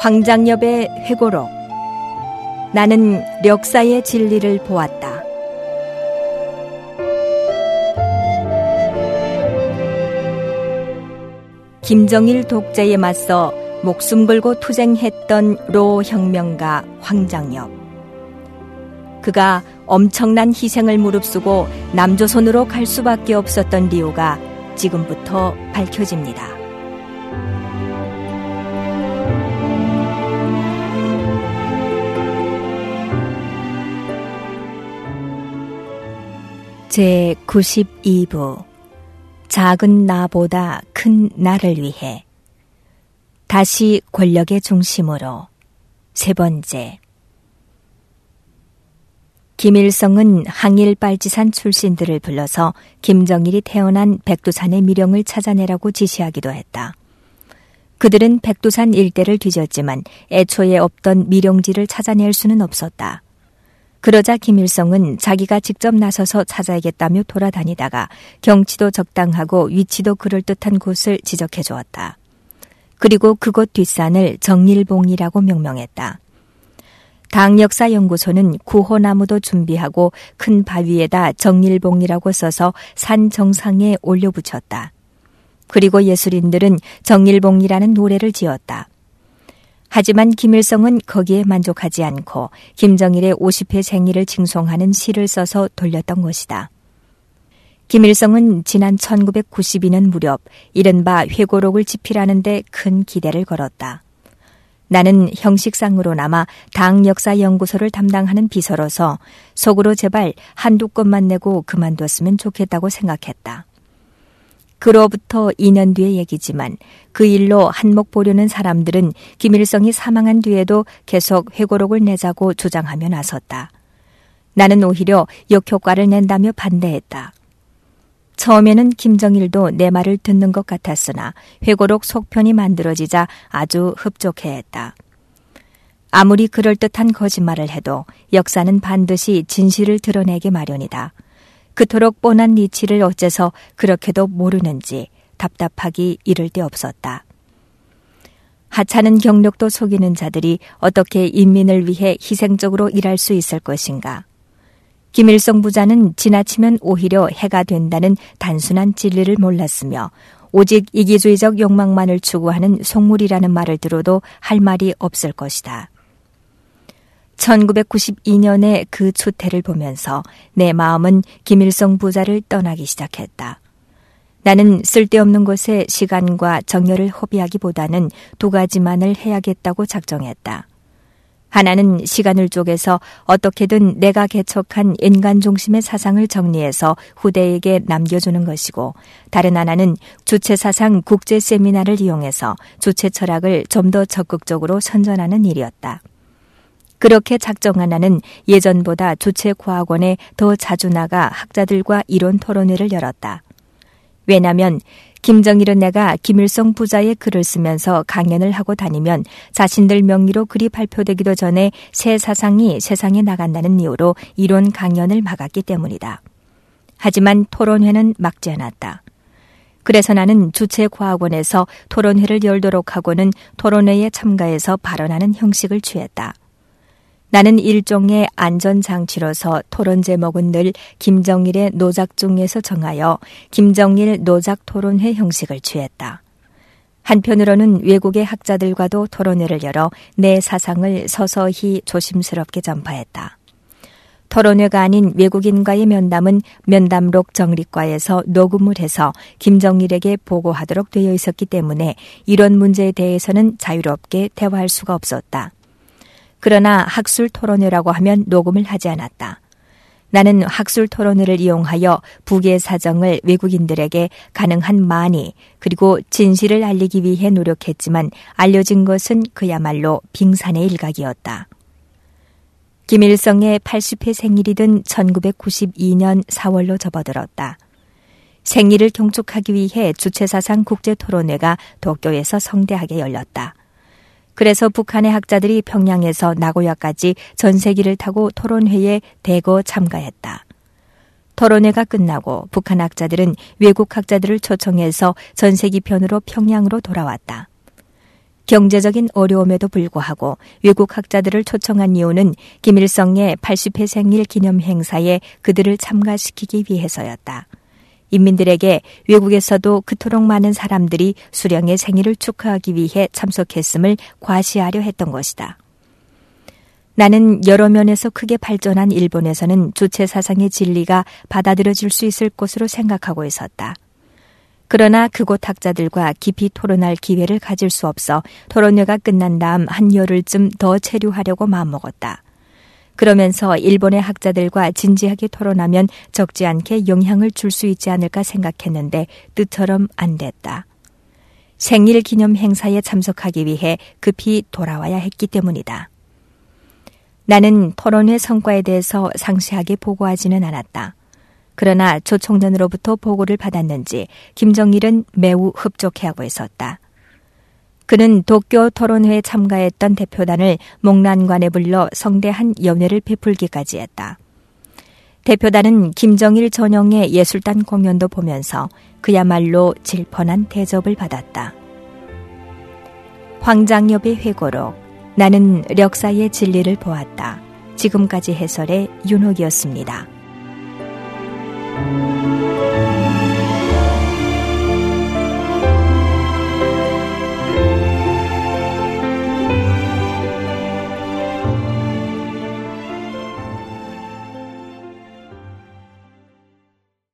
황장엽의 회고록. 나는 력사의 진리를 보았다. 김정일 독재에 맞서 목숨 걸고 투쟁했던 로 혁명가 황장엽. 그가 엄청난 희생을 무릅쓰고 남조선으로 갈 수밖에 없었던 이유가 지금부터 밝혀집니다. 제92부 작은 나보다 큰 나를 위해 다시 권력의 중심으로 세 번째. 김일성은 항일빨지산 출신들을 불러서 김정일이 태어난 백두산의 미령을 찾아내라고 지시하기도 했다. 그들은 백두산 일대를 뒤졌지만 애초에 없던 미령지를 찾아낼 수는 없었다. 그러자 김일성은 자기가 직접 나서서 찾아야겠다며 돌아다니다가 경치도 적당하고 위치도 그럴듯한 곳을 지적해 주었다. 그리고 그곳 뒷산을 정일봉이라고 명명했다. 당역사연구소는 구호나무도 준비하고 큰 바위에다 정일봉이라고 써서 산 정상에 올려붙였다. 그리고 예술인들은 정일봉이라는 노래를 지었다. 하지만 김일성은 거기에 만족하지 않고 김정일의 50회 생일을 칭송하는 시를 써서 돌렸던 것이다. 김일성은 지난 1992년 무렵 이른바 회고록을 집필하는데 큰 기대를 걸었다. 나는 형식상으로나마 당역사연구소를 담당하는 비서로서 속으로 제발 한두 건만 내고 그만뒀으면 좋겠다고 생각했다. 그로부터 2년 뒤의 얘기지만 그 일로 한몫 보려는 사람들은 김일성이 사망한 뒤에도 계속 회고록을 내자고 주장하며 나섰다. 나는 오히려 역효과를 낸다며 반대했다. 처음에는 김정일도 내 말을 듣는 것 같았으나 회고록 속편이 만들어지자 아주 흡족해했다. 아무리 그럴듯한 거짓말을 해도 역사는 반드시 진실을 드러내기 마련이다. 그토록 뻔한 이치를 어째서 그렇게도 모르는지 답답하기 이를 데 없었다. 하찮은 경력도 속이는 자들이 어떻게 인민을 위해 희생적으로 일할 수 있을 것인가. 김일성 부자는 지나치면 오히려 해가 된다는 단순한 진리를 몰랐으며 오직 이기주의적 욕망만을 추구하는 속물이라는 말을 들어도 할 말이 없을 것이다. 1992년에 그 추태를 보면서 내 마음은 김일성 부자를 떠나기 시작했다. 나는 쓸데없는 곳에 시간과 정열을 허비하기보다는 두 가지만을 해야겠다고 작정했다. 하나는 시간을 쪼개서 어떻게든 내가 개척한 인간 중심의 사상을 정리해서 후대에게 남겨주는 것이고, 다른 하나는 주체사상 국제 세미나를 이용해서 주체 철학을 좀 더 적극적으로 선전하는 일이었다. 그렇게 작정한 나는 예전보다 주체과학원에 더 자주 나가 학자들과 이론 토론회를 열었다. 왜냐하면 김정일은 내가 김일성 부자의 글을 쓰면서 강연을 하고 다니면 자신들 명의로 글이 발표되기도 전에 새 사상이 세상에 나간다는 이유로 이론 강연을 막았기 때문이다. 하지만 토론회는 막지 않았다. 그래서 나는 주체과학원에서 토론회를 열도록 하고는 토론회에 참가해서 발언하는 형식을 취했다. 나는 일종의 안전장치로서 토론 제목은 늘 김정일의 노작중에서 정하여 김정일 노작 토론회 형식을 취했다. 한편으로는 외국의 학자들과도 토론회를 열어 내 사상을 서서히 조심스럽게 전파했다. 토론회가 아닌 외국인과의 면담은 면담록 정리과에서 녹음을 해서 김정일에게 보고하도록 되어 있었기 때문에 이런 문제에 대해서는 자유롭게 대화할 수가 없었다. 그러나 학술 토론회라고 하면 녹음을 하지 않았다. 나는 학술 토론회를 이용하여 북의 사정을 외국인들에게 가능한 많이 그리고 진실을 알리기 위해 노력했지만 알려진 것은 그야말로 빙산의 일각이었다. 김일성의 80회 생일이 든 1992년 4월로 접어들었다. 생일을 경축하기 위해 주체사상 국제토론회가 도쿄에서 성대하게 열렸다. 그래서 북한의 학자들이 평양에서 나고야까지 전세기를 타고 토론회에 대거 참가했다. 토론회가 끝나고 북한 학자들은 외국 학자들을 초청해서 전세기 편으로 평양으로 돌아왔다. 경제적인 어려움에도 불구하고 외국 학자들을 초청한 이유는 김일성의 80회 생일 기념 행사에 그들을 참가시키기 위해서였다. 인민들에게 외국에서도 그토록 많은 사람들이 수령의 생일을 축하하기 위해 참석했음을 과시하려 했던 것이다. 나는 여러 면에서 크게 발전한 일본에서는 주체 사상의 진리가 받아들여질 수 있을 것으로 생각하고 있었다. 그러나 그곳 학자들과 깊이 토론할 기회를 가질 수 없어 토론회가 끝난 다음 한 열흘쯤 더 체류하려고 마음먹었다. 그러면서 일본의 학자들과 진지하게 토론하면 적지 않게 영향을 줄 수 있지 않을까 생각했는데 뜻처럼 안 됐다. 생일 기념 행사에 참석하기 위해 급히 돌아와야 했기 때문이다. 나는 토론회 성과에 대해서 상세하게 보고하지는 않았다. 그러나 초청자로부터 보고를 받았는지 김정일은 매우 흡족해하고 있었다. 그는 도쿄 토론회에 참가했던 대표단을 목란관에 불러 성대한 연회를 베풀기까지 했다. 대표단은 김정일 전용의 예술단 공연도 보면서 그야말로 질펀한 대접을 받았다. 황장엽의 회고록, 나는 력사의 진리를 보았다. 지금까지 해설의 윤옥이었습니다.